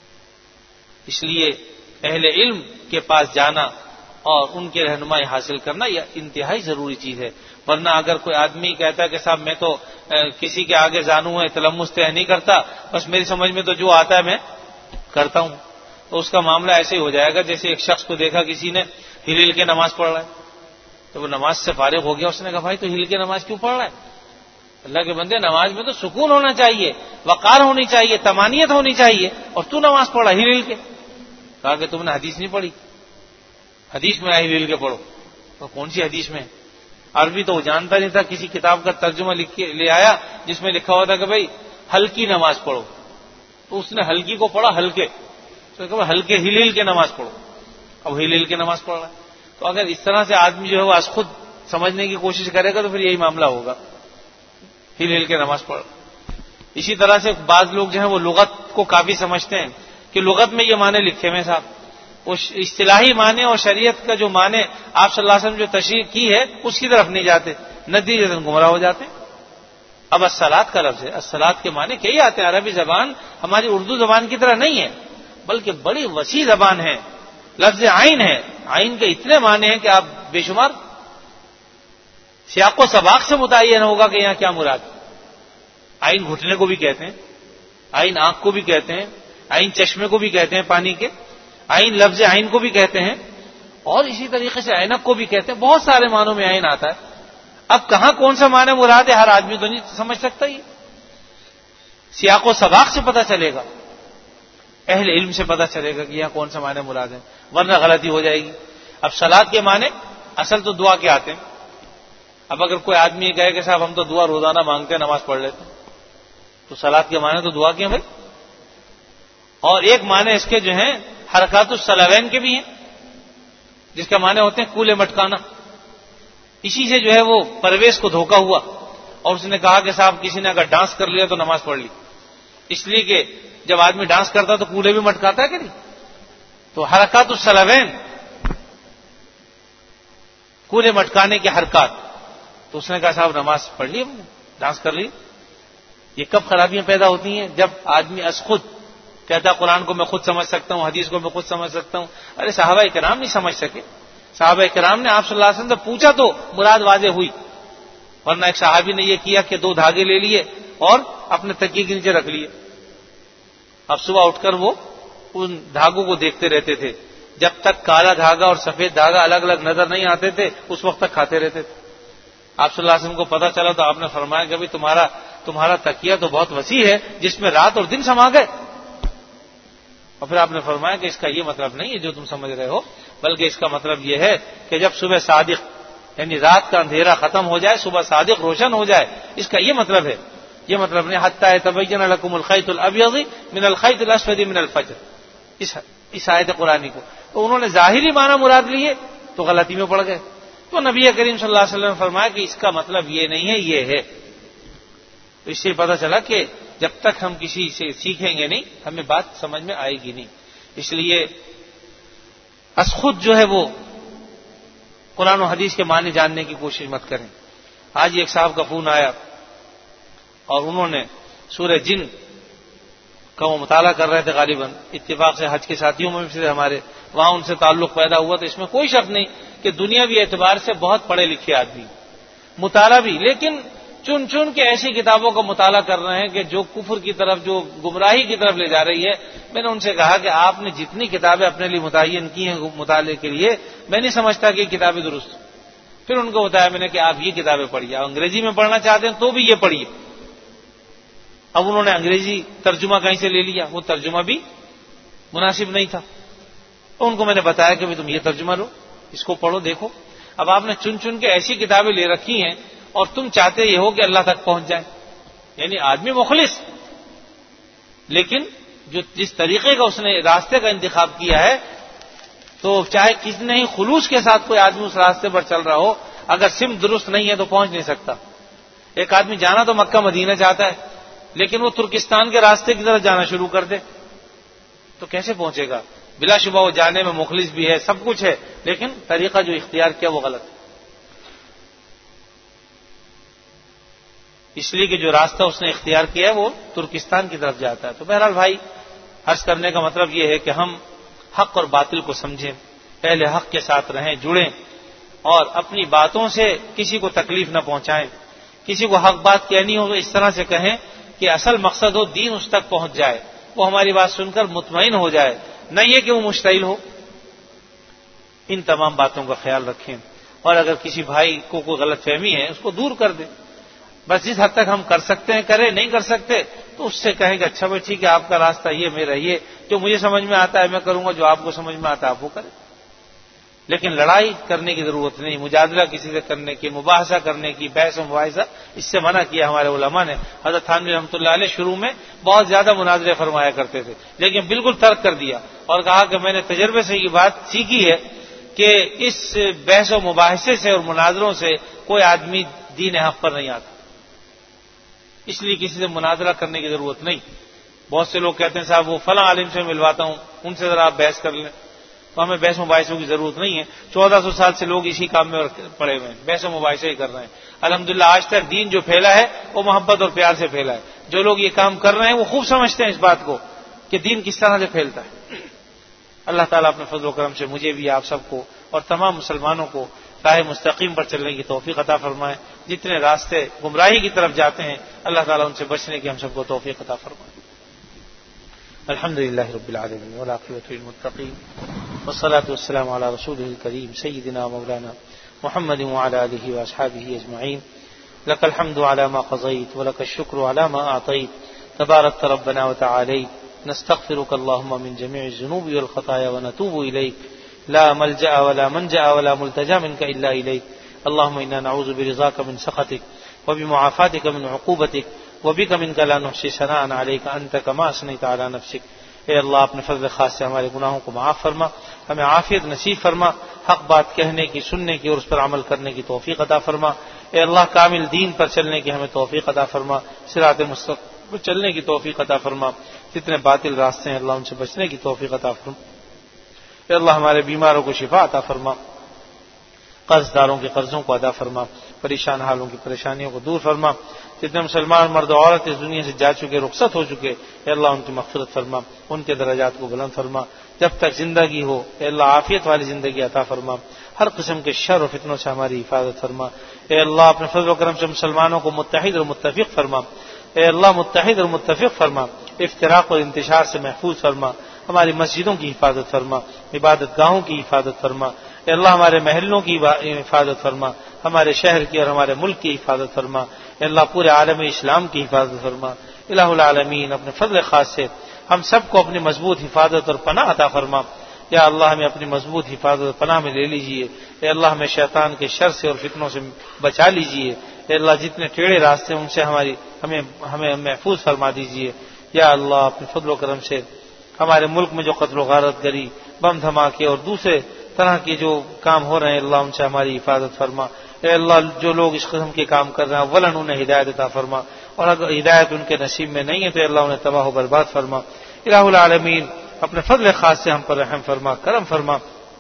اس لیے اہل علم کے پاس جانا اور ان کی رہنمائی حاصل کرنا یہ انتہائی ضروری چیز ہے. ورنہ اگر کوئی آدمی کہتا ہے کہ صاحب میں تو کسی کے آگے زانو ہے، تلمس طے نہیں کرتا، بس میری سمجھ میں تو جو آتا ہے میں کرتا ہوں، تو اس کا معاملہ ایسے ہی ہو جائے گا جیسے ایک شخص کو دیکھا کسی نے ہل ہل کے نماز پڑھ رہا ہے، تو وہ نماز سے فارغ ہو گیا، اس نے کہا بھائی تو ہل کے نماز کیوں پڑھ رہا ہے؟ اللہ کے بندے، نماز میں تو سکون ہونا چاہیے، وقار ہونی چاہیے، طمانیت ہونی چاہیے، اور تو نماز پڑھا ہل ہل کے. کہا کہ تم نے حدیث نہیں پڑھی، حدیث میں ہل ہل کے پڑھو. تو کون سی حدیث میں؟ عربی تو وہ جانتا نہیں تھا، کسی کتاب کا ترجمہ لکھ کے لے آیا جس میں لکھا ہوا تھا کہ بھائی ہلکی نماز پڑھو، تو اس نے ہلکی کو پڑھا ہلکے، تو کہا ہلکے ہل ہل کے نماز پڑھو. اب ہل ہل کے نماز پڑھ رہا ہے. تو اگر اس طرح سے آدمی جو ہے وہ از خود سمجھنے کی کوشش کرے گا تو پھر یہی معاملہ ہوگا، ہل ہل کے نماز پڑھ. اسی طرح سے بعض لوگ جو ہیں وہ لغت کو کافی سمجھتے ہیں کہ لغت میں یہ معنی لکھے ہوئے صاحب، وہ اصطلاحی معنی اور شریعت کا جو معنی آپ صلی اللہ علیہ وسلم جو تشریح کی ہے اس کی طرف نہیں جاتے، نتیجتاً گمراہ ہو جاتے ہیں. اب الصلاۃ کا لفظ ہے، الصلاۃ کے معنی کئی آتے ہیں. عربی زبان ہماری اردو زبان کی طرح نہیں ہے، بلکہ بڑی وسیع زبان ہے. لفظ عین ہے، عین کے اتنے معنی ہیں کہ آپ بے شمار، سیاق و سباق سے متعین ہوگا کہ یہاں کیا مراد. عین گھٹنے کو بھی کہتے ہیں، عین آنکھ کو بھی کہتے ہیں، عین چشمے کو بھی کہتے ہیں پانی کے، عین لفظ عین کو بھی کہتے ہیں، اور اسی طریقے سے عینک کو بھی کہتے ہیں. بہت سارے معنوں میں عین آتا ہے. اب کہاں کون سا معنی مراد ہے ہر آدمی تو نہیں سمجھ سکتا. یہ سیاق و سباق سے پتہ چلے گا، اہل علم سے پتہ چلے گا کہ یہاں کون سا معنی مراد ہے، ورنہ غلطی ہو جائے گی. اب صلاۃ کے معنی اصل تو دعا کے آتے ہیں. اب اگر کوئی آدمی یہ کہے کہ صاحب ہم تو دعا روزانہ مانگتے ہیں، نماز پڑھ لیتے ہیں، تو صلاۃ کے معنی تو دعا کے ہیں بھائی. اور ایک معنی اس کے جو ہیں حرکات الصلاوین کے بھی ہیں، جس کا معنی ہوتے ہیں کولے مٹکانا. اسی سے جو ہے وہ پرویز کو دھوکہ ہوا اور اس نے کہا کہ صاحب کسی نے اگر ڈانس کر لیا تو نماز پڑھ لی، اس لیے کہ جب آدمی ڈانس کرتا تو کولے بھی مٹکاتا ہے کہ نہیں. تو حرکات الصلاوین، کولے مٹکانے کی حرکات، تو اس نے کہا صاحب نماز پڑھ لی، ڈانس کر لی. یہ کب خرابیاں پیدا ہوتی ہیں؟ جب آدمی از خود کہتا قرآن کو میں خود سمجھ سکتا ہوں، حدیث کو میں خود سمجھ سکتا ہوں. ارے صحابہ کرام نہیں سمجھ سکے. صحابہ کرام نے آپ صلی اللہ علیہ وسلم سے پوچھا تو مراد واضح ہوئی، ورنہ ایک صحابی نے یہ کیا کہ 2 دھاگے لے لیے اور اپنے تکیے کے نیچے رکھ لیے. اب صبح اٹھ کر وہ ان دھاگوں کو دیکھتے رہتے تھے، جب تک کالا دھاگا اور سفید دھاگا الگ الگ نظر نہیں آتے تھے اس وقت تک کھاتے رہتے تھے. آپ صلی اللہ علیہ وسلم کو پتا چلا تو آپ نے فرمایا کہ بھائی تمہارا تکیہ تو بہت وسیع ہے جس میں رات اور دن سما گئے. اور پھر آپ نے فرمایا کہ اس کا یہ مطلب نہیں ہے جو تم سمجھ رہے ہو، بلکہ اس کا مطلب یہ ہے کہ جب صبح صادق یعنی رات کا اندھیرا ختم ہو جائے، صبح صادق روشن ہو جائے، اس کا یہ مطلب ہے. یہ مطلب نہیں حتی یتبین لکم الخیط الابیض من الخیط الاسود من الفجر، اس آیت قرآنی کو تو انہوں نے ظاہری معنی مراد لیے تو غلطی میں پڑ گئے. تو نبی کریم صلی اللہ علیہ وسلم نے فرمایا کہ اس کا مطلب یہ نہیں ہے، یہ ہے. تو اس سے پتہ چلا کہ جب تک ہم کسی سے سیکھیں گے نہیں ہمیں بات سمجھ میں آئے گی نہیں. اس لیے از خود جو ہے وہ قرآن و حدیث کے معنی جاننے کی کوشش مت کریں. آج ایک صاحب کا فون آیا اور انہوں نے سورہ جن کا وہ مطالعہ کر رہے تھے، غالباً اتفاق سے حج کے ساتھیوں میں سے ہمارے وہاں ان سے تعلق پیدا ہوا. تو اس میں کوئی شک نہیں کہ دنیاوی اعتبار سے بہت پڑھے لکھے آدمی، مطالعہ بھی، لیکن چن چن کے ایسی کتابوں کا مطالعہ کر رہے ہیں کہ جو کفر کی طرف، جو گمراہی کی طرف لے جا رہی ہے. میں نے ان سے کہا کہ آپ نے جتنی کتابیں اپنے لیے متعین کی ہیں مطالعے کے لیے، میں نہیں سمجھتا کہ یہ کتابیں درست. پھر ان کو بتایا میں نے کہ آپ یہ کتابیں پڑھیے، آپ انگریزی میں پڑھنا چاہتے ہیں تو بھی یہ پڑھیے. اب انہوں نے انگریزی ترجمہ کہیں سے لے لیا، وہ ترجمہ بھی مناسب نہیں تھا. تو ان کو میں نے بتایا کہ تم یہ ترجمہ لو، اس کو پڑھو، دیکھو. اب آپ نے چن چن کے ایسی کتابیں لے رکھی ہیں اور تم چاہتے یہ ہو کہ اللہ تک پہنچ جائے. یعنی آدمی مخلص، لیکن جس طریقے کا اس نے راستے کا انتخاب کیا ہے، تو چاہے کتنے ہی خلوص کے ساتھ کوئی آدمی اس راستے پر چل رہا ہو، اگر سمت درست نہیں ہے تو پہنچ نہیں سکتا. ایک آدمی جانا تو مکہ مدینہ چاہتا ہے، لیکن وہ ترکستان کے راستے کی طرف جانا شروع کر دے تو کیسے پہنچے گا؟ بلا شبہ وہ جانے میں مخلص بھی ہے، سب کچھ ہے، لیکن طریقہ جو اختیار کیا وہ غلط ہے. اس لیے کہ جو راستہ اس نے اختیار کیا ہے وہ ترکستان کی طرف جاتا ہے۔ تو بہرحال بھائی، عرض کرنے کا مطلب یہ ہے کہ ہم حق اور باطل کو سمجھیں، پہلے حق کے ساتھ رہیں، جڑیں، اور اپنی باتوں سے کسی کو تکلیف نہ پہنچائیں۔ کسی کو حق بات کہنی ہو تو اس طرح سے کہیں کہ اصل مقصد ہو دین اس تک پہنچ جائے، وہ ہماری بات سن کر مطمئن ہو جائے، نہ یہ کہ وہ مشتعل ہو۔ ان تمام باتوں کا خیال رکھیں، اور اگر کسی بھائی کو کوئی غلط فہمی ہے اس کو دور کر دیں۔ بس جس حد تک ہم کر سکتے ہیں کریں، نہیں کر سکتے تو اس سے کہیں کہ اچھا بھائی ٹھیک ہے، آپ کا راستہ یہ، میرا یہ، جو مجھے سمجھ میں آتا ہے میں کروں گا، جو آپ کو سمجھ میں آتا ہے آپ وہ کریں۔ لیکن لڑائی کرنے کی ضرورت نہیں، مجادلہ کسی سے کرنے کی، مباحثہ کرنے کی، بحث و مباحثہ، اس سے منع کیا ہمارے علماء نے۔ حضرت تھانوی رحمۃ اللہ علیہ شروع میں بہت زیادہ مناظرے فرمایا کرتے تھے، لیکن بالکل ترک کر دیا اور کہا کہ میں نے تجربے سے یہ بات سیکھی ہے کہ اس بحث و مباحثے سے اور مناظروں سے کوئی آدمی دین حق پر نہیں آتا، اس لیے کسی سے مناظرہ کرنے کی ضرورت نہیں۔ بہت سے لوگ کہتے ہیں صاحب وہ فلاں عالم سے ملواتا ہوں، ان سے ذرا آپ بحث کر لیں، تو ہمیں بحث و مباحثوں کی ضرورت نہیں ہے۔ 1400 سال سے لوگ اسی کام میں پڑے ہوئے ہیں، بحث و مباحثے ہی کر رہے ہیں۔ الحمدللہ آج تک دین جو پھیلا ہے وہ محبت اور پیار سے پھیلا ہے۔ جو لوگ یہ کام کر رہے ہیں وہ خوب سمجھتے ہیں اس بات کو کہ دین کس طرح سے پھیلتا ہے۔ اللہ تعالیٰ اپنے فضل و کرم سے مجھے بھی، آپ سب کو اور تمام مسلمانوں کو راہ مستقیم پر چلنے کی توفیق عطا فرمائے۔ جتنے راستے گمراہی کی طرف جاتے ہیں اللہ تعالیٰ ان سے بچنے کی ہم سب کو توفیق عطا فرمائے۔ الحمدللہ رب العالمین والعاقبۃ للمتقین والصلاة والسلام علی رسولہ الکریم سیدنا مولانا محمد وعلی آلہ واصحابہ اجمعین۔ لک الحمد علی ما قضیت ولک الشکر علی ما اعطیت، تبارکت ربنا وتعالیت، نستغفرک اللہم من جمیع الذنوب والخطایا ونتوب الیک، لا ملجأ ولا منجأ ولا ملتجا منك الا الیک، اللہم انا نعوذ برضاک من سخطک وبمعافاتک من عقوبتک وبک منک لا نحصی ثناء علیک انت کما اثنیت علی نفسک۔ اے اللہ اپنے فضل خاص سے ہمارے گناہوں کو معاف فرما، ہمیں عافیت نصیب فرما، حق بات کہنے کی، سننے کی اور اس پر عمل کرنے کی توفیق عطا فرما۔ اے اللہ کامل دین پر چلنے کی ہمیں توفیق عطا فرما، صراط مستقیم پر چلنے کی توفیق عطا فرما، جتنے باطل راستے ہیں اللہ ان سے بچنے کی توفیق عطا فرما۔ اے اللہ ہمارے بیماروں کو شفا عطا فرما، قرض داروں کے قرضوں کو ادا فرما، پریشان حالوں کی پریشانیوں کو دور فرما۔ جتنے مسلمان مرد و عورت اس دنیا سے جا چکے، رخصت ہو چکے، اے اللہ ان کی مغفرت فرما، ان کے درجات کو بلند فرما۔ جب تک زندگی ہو اے اللہ عافیت والی زندگی عطا فرما، ہر قسم کے شر و فتنوں سے ہماری حفاظت فرما۔ اے اللہ اپنے فضل و کرم سے مسلمانوں کو متحد اور متفق فرما، اے اللہ متحد اور متفق فرما، افتراق اور انتشار سے محفوظ فرما، ہماری مسجدوں کی حفاظت فرما، عبادت گاہوں کی حفاظت فرما، اے اللہ ہمارے محلوں کی حفاظت فرما، ہمارے شہر کی اور ہمارے ملک کی حفاظت فرما، اے اللہ پورے عالم اسلام کی حفاظت فرما۔ الہ العالمین اپنے فضل خاص سے ہم سب کو اپنی مضبوط حفاظت اور پناہ عطا فرما۔ یا اللہ ہمیں اپنی مضبوط حفاظت اور پناہ میں لے لیجئے، اے اللہ ہمیں شیطان کے شر سے اور فتنوں سے بچا لیجئے، اے اللہ جتنے ٹیڑھے راستے ہیں ان سے ہمیں محفوظ فرما دیجئے۔ یا اللہ اپنے فضل و کرم سے ہمارے ملک میں جو قتل و غارت گری، بم دھماکے اور دوسرے طرح کے جو کام ہو رہے ہیں اللہ ان سے ہماری حفاظت فرما۔ اے اللہ جو لوگ اس قسم کے کام کر رہے ہیں اولاً انہیں ہدایت عطا فرما، اور اگر ہدایت ان کے نصیب میں نہیں ہے تو اللہ انہیں تباہ و برباد فرما۔ الہ العالمین اپنے فضل خاص سے ہم پر رحم فرما، کرم فرما۔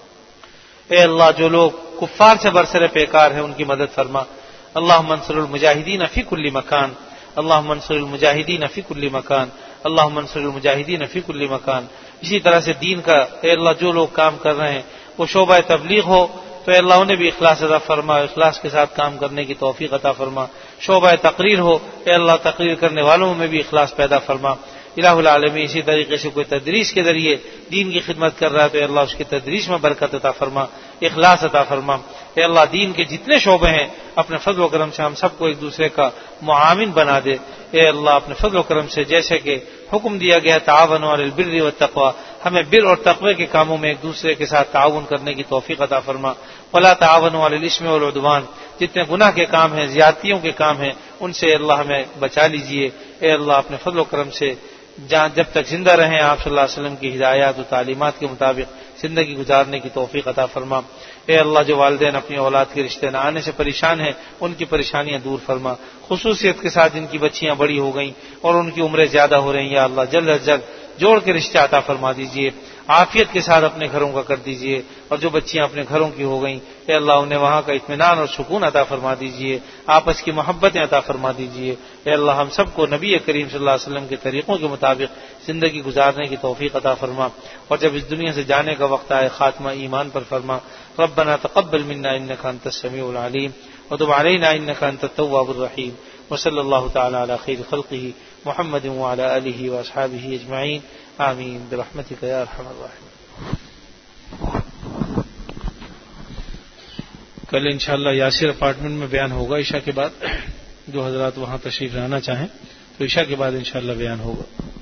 اے اللہ جو لوگ کفار سے برسر پیکار ہیں ان کی مدد فرما۔ اللہم انصر المجاہدین فی کل مکان، اللہم انصر المجاہدین فی کل مکان، اللہم انصر المجاہدین فی کل مکان۔ اسی طرح سے دین کا اے اللہ جو لوگ کام کر رہے ہیں وہ شعبہ تبلیغ ہو تو اے اللہ انہیں بھی اخلاص عطا فرما، اخلاص کے ساتھ کام کرنے کی توفیق عطا فرما۔ شعبہ تقریر ہو اے اللہ تقریر کرنے والوں میں بھی اخلاص پیدا فرما۔ الہ العالمین اسی طریقے سے کوئی تدریس کے ذریعے دین کی خدمت کر رہا ہے تو اے اللہ اس کی تدریس میں برکت عطا فرما، اخلاص عطا فرما۔ اے اللہ دین کے جتنے شعبے ہیں اپنے فضل و کرم سے ہم سب کو ایک دوسرے کا معاون بنا دے۔ اے اللہ اپنے فضل و کرم سے جیسے کہ حکم دیا گیا تعاونوا علی البر والتقوی، ہمیں بر اور تقوی کے کاموں میں ایک دوسرے کے ساتھ تعاون کرنے کی توفیق عطا فرما۔ ولا تعاونوا علی الاثم والعدوان، جتنے گناہ کے کام ہیں، زیادتیوں کے کام ہیں ان سے اللہ ہمیں بچا لیجئے۔ اے اللہ اپنے فضل و کرم سے جب تک زندہ رہیں آپ صلی اللہ علیہ وسلم کی ہدایات و تعلیمات کے مطابق زندگی گزارنے کی توفیق عطا فرما۔ اے اللہ جو والدین اپنی اولاد کے رشتے نہ آنے سے پریشان ہیں ان کی پریشانیاں دور فرما، خصوصیت کے ساتھ جن کی بچیاں بڑی ہو گئیں اور ان کی عمریں زیادہ ہو رہی ہیں یا اللہ جلد از جلد جوڑ کے رشتے عطا فرما دیجیے، عافیت کے ساتھ اپنے گھروں کا کر دیجیے، اور جو بچیاں اپنے گھروں کی ہو گئیں اے اللہ انہیں وہاں کا اطمینان اور سکون عطا فرما دیجیے، آپس کی محبتیں عطا فرما دیجیے۔ اے اللہ ہم سب کو نبی کریم صلی اللہ علیہ وسلم کے طریقوں کے مطابق زندگی گزارنے کی توفیق عطا فرما، اور جب اس دنیا سے جانے کا وقت آئے خاتمہ ایمان پر فرما۔ ربنا تقبل منا انك انت السميع العليم وتب علينا انك انت التواب الرحيم، وصلى الله تعالى على خير خلقه محمد وعلى آله واصحابه اجمعين، آمین برحمتك یا ارحم الراحمین۔ کل انشاءاللہ یاسر اپارٹمنٹ میں بیان ہوگا عشاء کے بعد، جو حضرات وہاں تشریف لانا چاہیں تو عشاء کے بعد انشاءاللہ بیان ہوگا۔